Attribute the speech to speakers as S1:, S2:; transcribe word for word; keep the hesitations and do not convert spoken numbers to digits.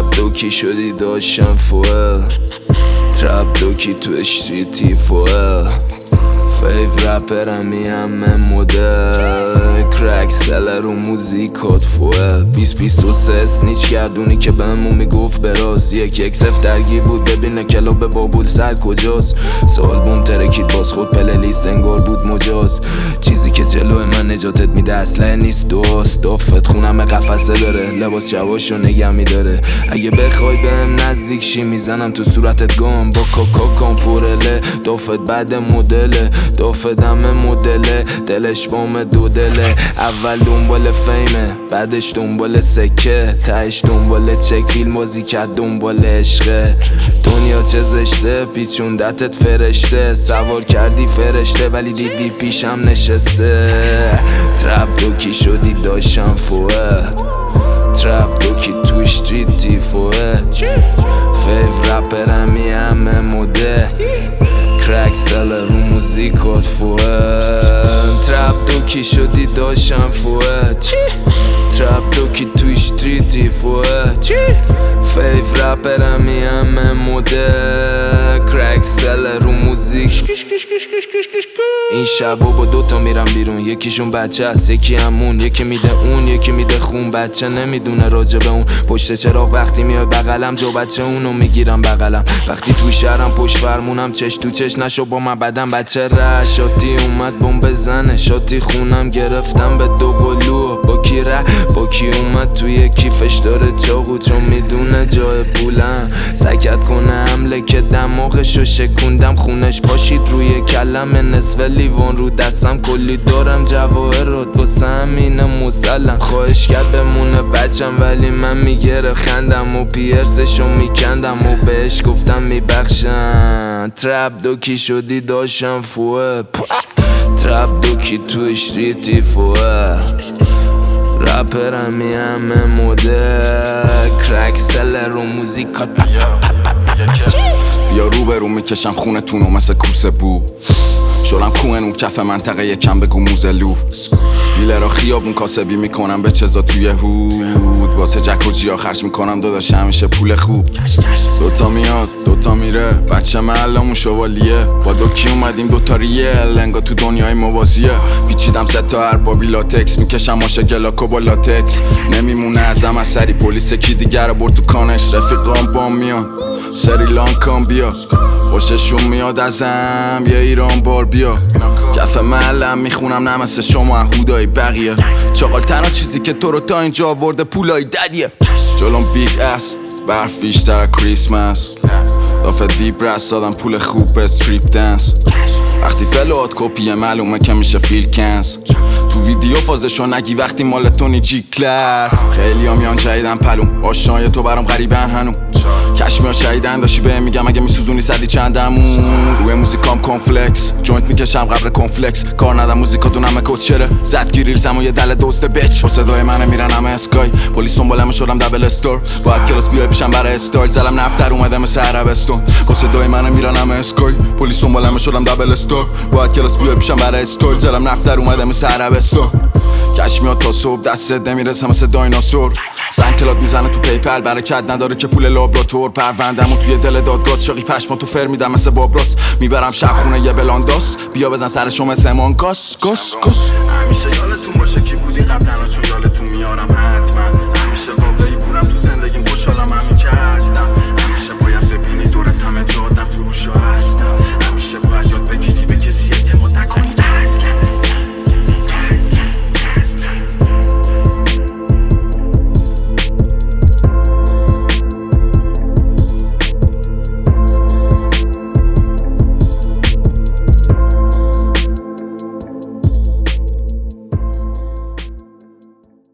S1: ترپ دوکی شدی داشتم فوه ترپ دوکی تو اشتریتی فوه فیو رپرم می همه مدل کرک سلر رو موزیکات فوه بیس بیست و سه اسنیچ گردونی که بهمون میگفت براز یک یک صفر درگیر بود ببینه کلاب بابول سر کجاست سال بوم ترکید باز خود پلیلیست انگار بود مجاز چیزی که جلو من نجاتت میده اصلا نیست دوست دافت خونم قفسه داره لباس شواشو نگه میداره اگه بخوای بهم نزدیک شی میزنم تو صورتت گام با کاکا کانفورله دافت بعد مدله دافت همه مدله دلش بام دو دله اول دنبال فیمه بعدش دنبال سکه تهش دنبال چک فیلم بازی کرد دنبال عشقه دنیا چه زشته پیچوندتت فرشته سوار کردی فرشته ولی دیدی پیشم نشسته ترپ دوکی شدی داشتم فوه ترپ دوکی تو اشتریتی فوه فیو رپرمی همه مده کرک سلر رو موزیکات فوه ترپ دوکی شدی داشتم فوه ترپ دوکی تو اشتریتی فوه فیو رپرمی همه مده کرک سلر رو موزیک این شبا با دوتا میرم بیرون یکیشون بچه هست یکی همون یکی میده اون یکی میده خون بچه نمیدونه راجبه اون پشت چراغ وقتی میاد بغلم جو بچه اونو میگیرم بغلم وقتی تو شهرم پشت فرمونم چش تو چش نشو با من بدم بچه ره شاتی اومد بوم بزنه شاتی خونم گرفتم به دو قلو با کی ره با کی اومد توی کیفش داره چاقو چون میدونه جای پولم سکت کنه حمله که دماغشو شکوندم خونش پاشید روی کلم نصف لیوان رو دستم کلی دارم جواهرات واسه همینه مسلم خواهش کرد بمونه بچم ولی من میگرف خندم و پیرسشو میکندم و بهش گفتم میبخشم ترپ دوکی شدی داشتم فوه ترپ دوکی تو اشتریتی فوه رپرمی همه مده کرک سلر رو موزیکات
S2: بیا رو برو میکشم خونتونو مثل کوسه بو شلم کوهنون کف منطقه یکم بگو موزلوف دیلرا خیابون کاسبی میکنم به چزا توی هود واسه جک و جیا خرج میکنم داداش همیشه پول خوب دوتا میاد دوتا میره بچه محلمون شوالیه با دوکی اومدیم دوتا ریل انگا تو دنیای موازیه پیچیدم سه تا اربابی لاتکس میکشم ماشه گلاکو با لاتکس نمیمونه ازم از سری پلیس کی دیگر رو برد تو کانش رفیقام با میان سریلانکان بیا خوششون میاد ازم یه ایران بار بیا کف محلم میخونم نه مثل شما هودای بقیه چاقال تنها چیزی که تو رو تا اینجا آورده پولای ددیه جلوم بیگ اس برف بیشتر از کریسمس دافت ویبرس دادم پول خوب به استریپ دنس وقتی فلوات کپیه معلومه که میشه فیل کنس تو ویدیو فازشو نگی وقتی مال تونی جی کلاس خیلی ها میان جدیدن پلوم آشنای تو برام غریبن هنو کشمیا شهیدن داشتی به میگم اگه میسوزونی سری چندمون روی موزیکام کنفلکس جوینت میکشم قبر کنفلکس کار ندم موزیکاتون همه کس چره زد گیریلزم و یه دل دوست بچ با صدای منه میرن همه اسکای پلیس دنبالم شدم دبل استور باید کلاس بیای پیشم برای استایل زلم نفتر اومده مثل عربستون با صدای منه میرن همه اسکای پلیس دنبالم شدم دبل استور باید کلاس بیای پیشم برای استایل زلم نفتر اومده مثل عربستون کش میاد تا صبح دستت نمیرسه مثل دایناسور زنگ کلات میزنه تو پیپل برکت نداره که پول لابراتور پروندمو توی دل دادگاز شاقی پشما تو فر میدم مثل بابراس میبرم شب خونه یه بلانداس بیا بزن سرشو مثل امان گاس گاس گاس